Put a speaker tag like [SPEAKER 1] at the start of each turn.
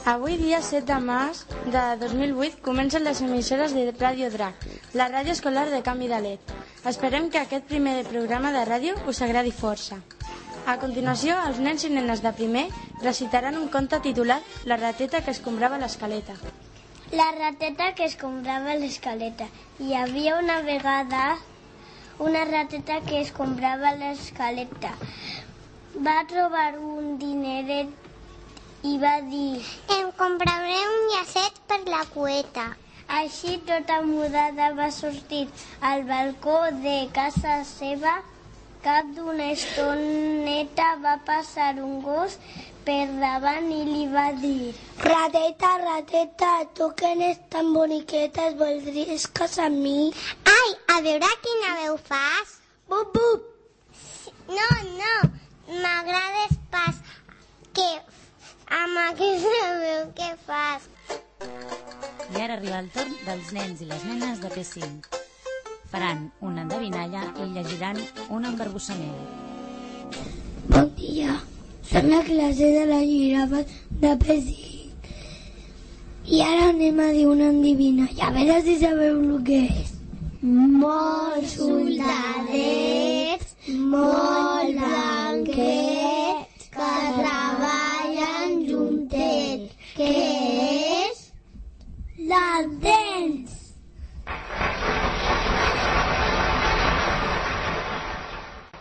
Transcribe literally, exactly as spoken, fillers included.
[SPEAKER 1] Avui, dia set de març de dos mil vuit, comencen les emissores de Ràdio Drac, la ràdio escolar de Can Vidalet. Esperem que aquest primer programa de ràdio us agradi força. A continuació, els nens i nenes de primer recitaran un conte titulat La rateta que escombrava l'escaleta.
[SPEAKER 2] La rateta que escombrava l'escaleta. Hi havia una vegada una rateta que escombrava l'escaleta. Va trobar un dineret i va dir:
[SPEAKER 3] em compraré un llacet per la cueta.
[SPEAKER 2] Així, tota mudada, va sortir al balcó de casa seva. Cap d'una estoneta va passar un gos per davant i li va dir:
[SPEAKER 4] rateta, rateta, tu que n'és tan boniqueta, voldries casar amb mi?
[SPEAKER 3] Ai, a veure quina veu fas.
[SPEAKER 4] Bup, bup.
[SPEAKER 3] No, no, m'agrades pas. Que amb aquesta veu que fas.
[SPEAKER 5] I ara arriba el torn dels nens i les nenes de P cinc. Faran una endevinalla i llegiran un embarbussament.
[SPEAKER 4] Bon dia, som la classe de la girafa de P cinc. I ara anem a dir una endevinalla, a veure si sabeu el que és.
[SPEAKER 3] Molts soldadets, molt blanquets, que treballen juntets. Què és?
[SPEAKER 4] Les dents!